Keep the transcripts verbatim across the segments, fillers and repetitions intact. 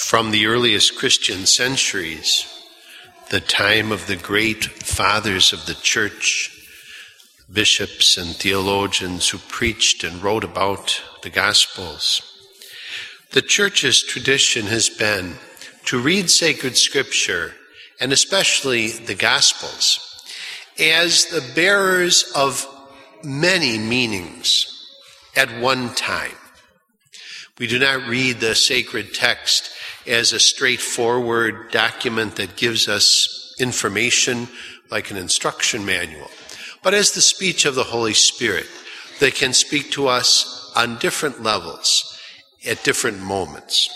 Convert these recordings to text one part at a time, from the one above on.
From the earliest Christian centuries, the time of the great fathers of the church, bishops and theologians who preached and wrote about the Gospels, the church's tradition has been to read sacred scripture, and especially the Gospels, as the bearers of many meanings at one time. We do not read the sacred text as a straightforward document that gives us information like an instruction manual, but as the speech of the Holy Spirit that can speak to us on different levels at different moments.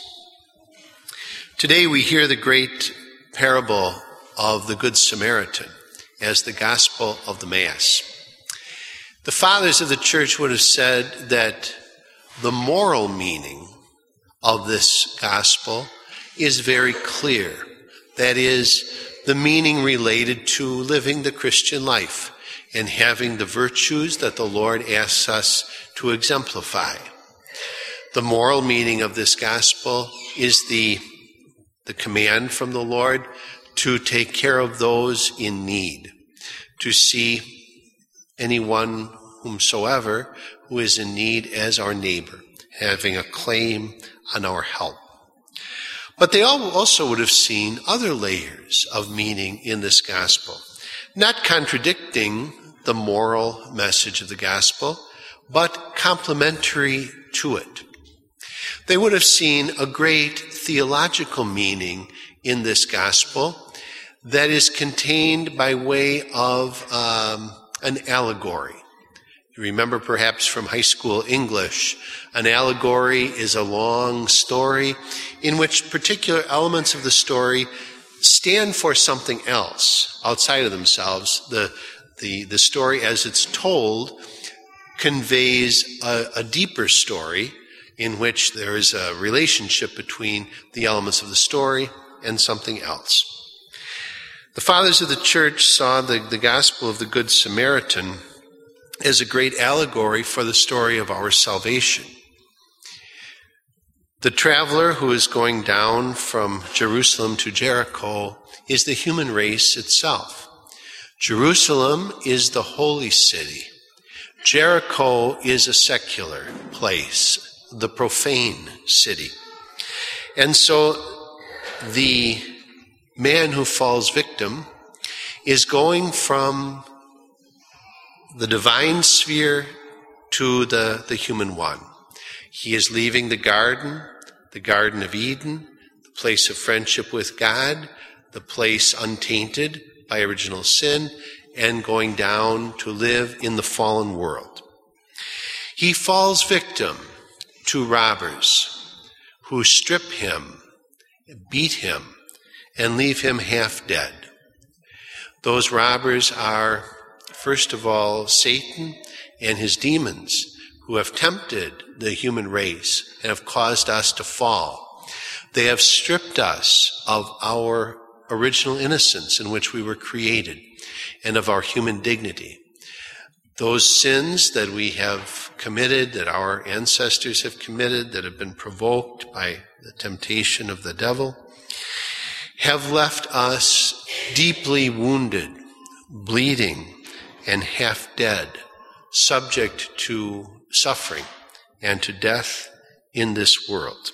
Today we hear the great parable of the Good Samaritan as the gospel of the Mass. The fathers of the church would have said that the moral meaning of this gospel is very clear. That is, the meaning related to living the Christian life and having the virtues that the Lord asks us to exemplify. The moral meaning of this gospel is the, the command from the Lord to take care of those in need, to see anyone whomsoever who is in need as our neighbor, having a claim on our help. But they also would have seen other layers of meaning in this gospel, not contradicting the moral message of the gospel, but complementary to it. They would have seen a great theological meaning in this gospel that is contained by way of um, an allegory. You remember perhaps from high school English, an allegory is a long story in which particular elements of the story stand for something else outside of themselves. The, the, the story as it's told conveys a, a deeper story in which there is a relationship between the elements of the story and something else. The fathers of the church saw the, the gospel of the Good Samaritan as a great allegory for the story of our salvation. The traveler who is going down from Jerusalem to Jericho is the human race itself. Jerusalem is the holy city. Jericho is a secular place, the profane city. And so the man who falls victim is going from the divine sphere to the, the human one. He is leaving the garden, the Garden of Eden, the place of friendship with God, the place untainted by original sin, and going down to live in the fallen world. He falls victim to robbers who strip him, beat him, and leave him half dead. Those robbers are, first of all, Satan and his demons, who have tempted the human race and have caused us to fall. They have stripped us of our original innocence in which we were created and of our human dignity. Those sins that we have committed, that our ancestors have committed, that have been provoked by the temptation of the devil, have left us deeply wounded, bleeding, and half dead, subject to suffering and to death in this world.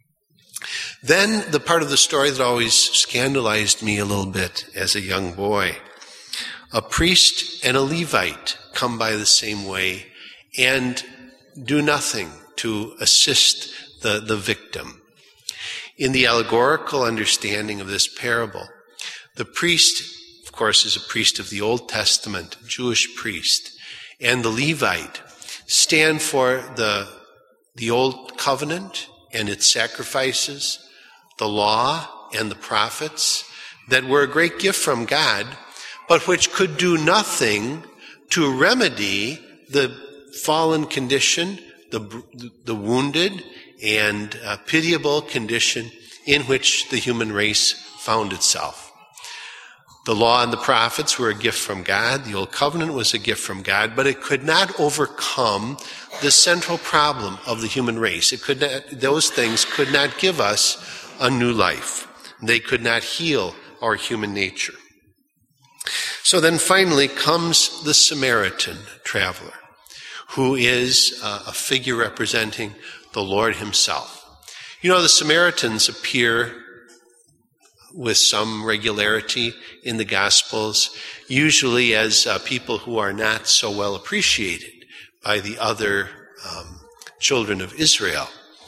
Then the part of the story that always scandalized me a little bit as a young boy, a priest and a Levite come by the same way and do nothing to assist the, the victim. In the allegorical understanding of this parable, the priest, of course, is a priest of the Old Testament, Jewish priest, and the Levite stand for the, the Old Covenant and its sacrifices, the law and the prophets that were a great gift from God, but which could do nothing to remedy the fallen condition, the, the wounded and uh, pitiable condition in which the human race found itself. The law and the prophets were a gift from God. The Old Covenant was a gift from God, but it could not overcome the central problem of the human race. It could not, those things could not give us a new life. They could not heal our human nature. So then finally comes the Samaritan traveler, who is uh, a figure representing the Lord himself. You know, the Samaritans appear with some regularity in the Gospels, usually as uh, people who are not so well appreciated by the other um, children of Israel.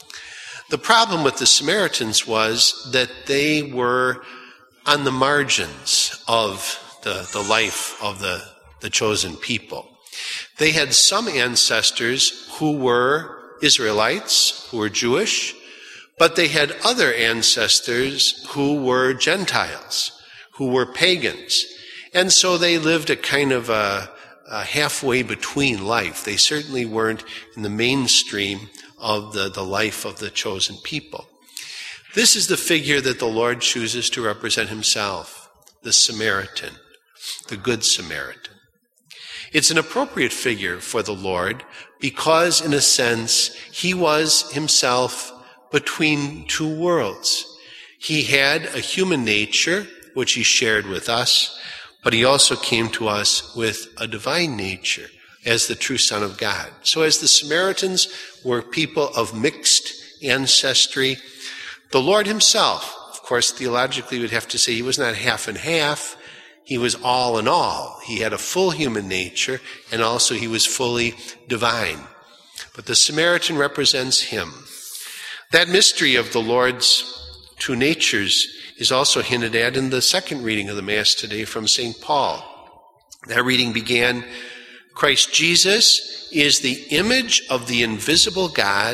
The problem with the Samaritans was that they were on the margins of the, the life of the, the chosen people. They had some ancestors who were Israelites, who were Jewish, but they had other ancestors who were Gentiles, who were pagans. And so they lived a kind of a, a halfway between life. They certainly weren't in the mainstream of the, the life of the chosen people. This is the figure that the Lord chooses to represent himself, the Samaritan, the Good Samaritan. It's an appropriate figure for the Lord because, in a sense, he was himself between two worlds. He had a human nature, which he shared with us, but he also came to us with a divine nature as the true Son of God. So as the Samaritans were people of mixed ancestry, the Lord himself, of course, theologically we'd have to say he was not half and half. He was all in all. He had a full human nature, and also he was fully divine. But the Samaritan represents him. That mystery of the Lord's two natures is also hinted at in the second reading of the Mass today from Saint Paul. That reading began, Christ Jesus is the image of the invisible God,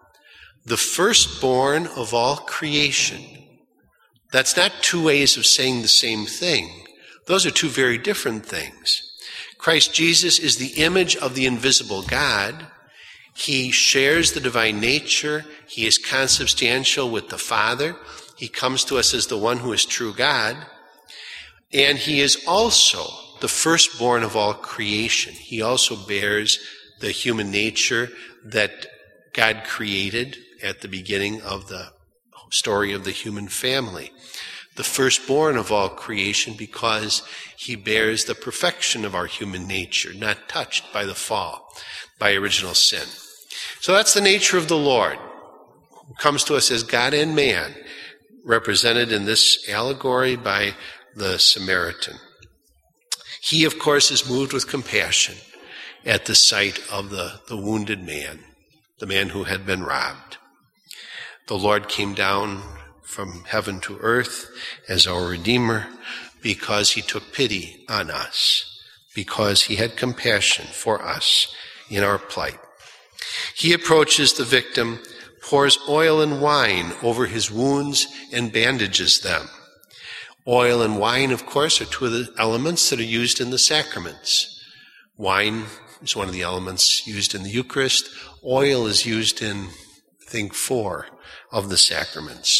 the firstborn of all creation. That's not two ways of saying the same thing. Those are two very different things. Christ Jesus is the image of the invisible God. He shares the divine nature. He is consubstantial with the Father. He comes to us as the one who is true God. And he is also the firstborn of all creation. He also bears the human nature that God created at the beginning of the story of the human family. The firstborn of all creation because he bears the perfection of our human nature, not touched by the fall, by original sin. So that's the nature of the Lord, who comes to us as God and man, represented in this allegory by the Samaritan. He, of course, is moved with compassion at the sight of the, the wounded man, the man who had been robbed. The Lord came down from heaven to earth as our Redeemer because he took pity on us, because he had compassion for us in our plight. He approaches the victim, pours oil and wine over his wounds, and bandages them. Oil and wine, of course, are two of the elements that are used in the sacraments. Wine is one of the elements used in the Eucharist. Oil is used in, I think, four of the sacraments.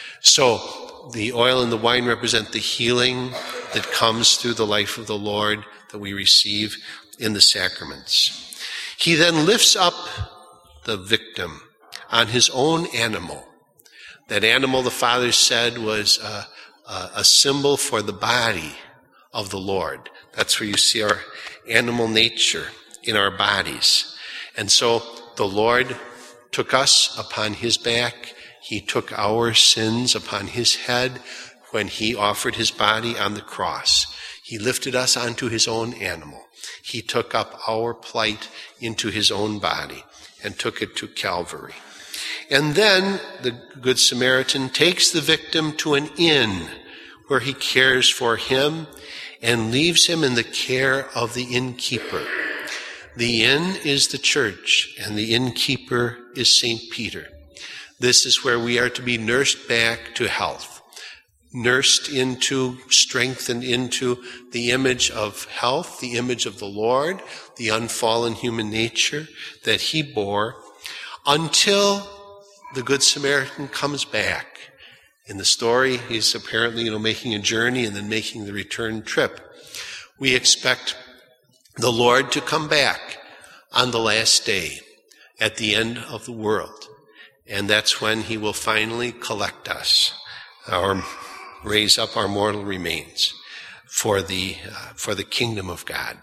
So the oil and the wine represent the healing that comes through the life of the Lord that we receive in the sacraments. He then lifts up the victim on his own animal. That animal, the Father said, was a, a, a symbol for the body of the Lord. That's where you see our animal nature in our bodies. And so the Lord took us upon his back. He took our sins upon his head when he offered his body on the cross. He lifted us onto his own animal. He took up our plight into his own body and took it to Calvary. And then the Good Samaritan takes the victim to an inn where he cares for him and leaves him in the care of the innkeeper. The inn is the church, and the innkeeper is Saint Peter. This is where we are to be nursed back to health, nursed into, strengthened into the image of health, the image of the Lord, the unfallen human nature that he bore, until the Good Samaritan comes back. In the story, he's apparently, you know, making a journey and then making the return trip. We expect the Lord to come back on the last day, at the end of the world. And that's when he will finally collect us, or raise up our mortal remains for the, uh, for the kingdom of God.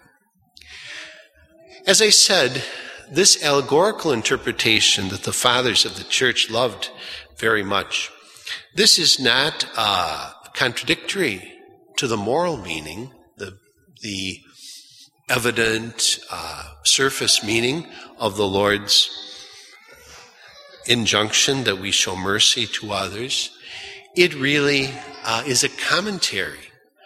As I said, this allegorical interpretation that the fathers of the church loved very much, this is not uh, contradictory to the moral meaning, the, the evident uh, surface meaning of the Lord's injunction that we show mercy to others. It really uh, is a commentary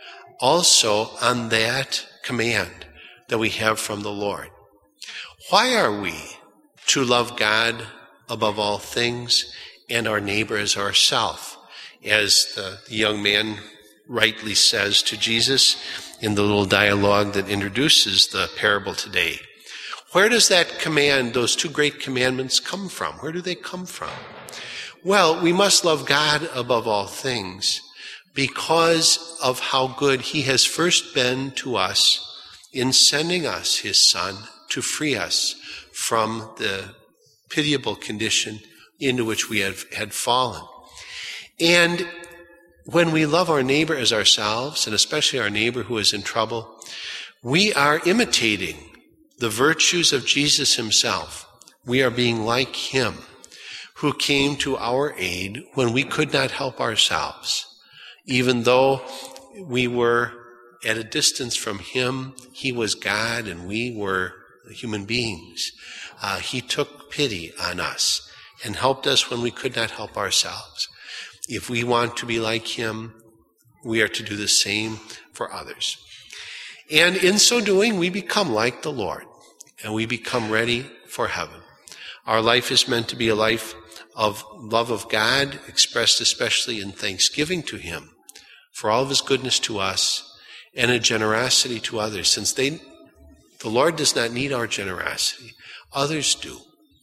also on that command that we have from the Lord. Why are we to love God above all things and our neighbor as ourself? As the young man rightly says to Jesus in the little dialogue that introduces the parable today. Where does that command, those two great commandments, come from? Where do they come from? Well, we must love God above all things because of how good he has first been to us in sending us his Son to free us from the pitiable condition into which we have, had fallen. And when we love our neighbor as ourselves, and especially our neighbor who is in trouble, we are imitating the virtues of Jesus himself. We are being like him, who came to our aid when we could not help ourselves. Even though we were at a distance from him, he was God and we were human beings. Uh, he took pity on us and helped us when we could not help ourselves. If we want to be like him, we are to do the same for others. And in so doing, we become like the Lord, and we become ready for heaven. Our life is meant to be a life of love of God, expressed especially in thanksgiving to him for all of his goodness to us, and a generosity to others, since they, the Lord does not need our generosity. Others do.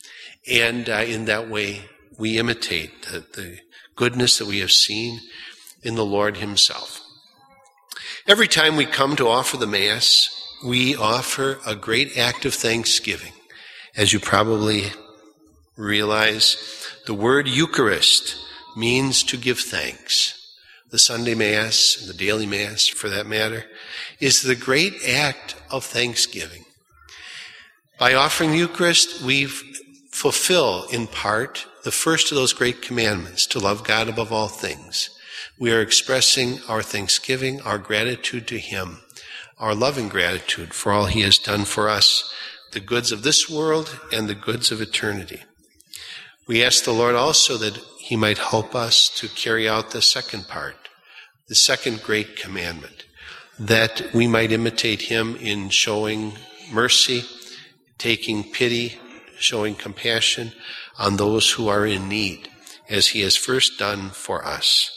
And uh, in that way, we imitate the, the goodness that we have seen in the Lord himself. Every time we come to offer the Mass, we offer a great act of thanksgiving. As you probably realize, the word Eucharist means to give thanks. The Sunday Mass, and the daily Mass for that matter, is the great act of thanksgiving. By offering the Eucharist, we fulfill in part the first of those great commandments, to love God above all things. We are expressing our thanksgiving, our gratitude to him, our loving gratitude for all he has done for us, the goods of this world and the goods of eternity. We ask the Lord also that he might help us to carry out the second part, the second great commandment, that we might imitate him in showing mercy, taking pity, showing compassion on those who are in need, as he has first done for us.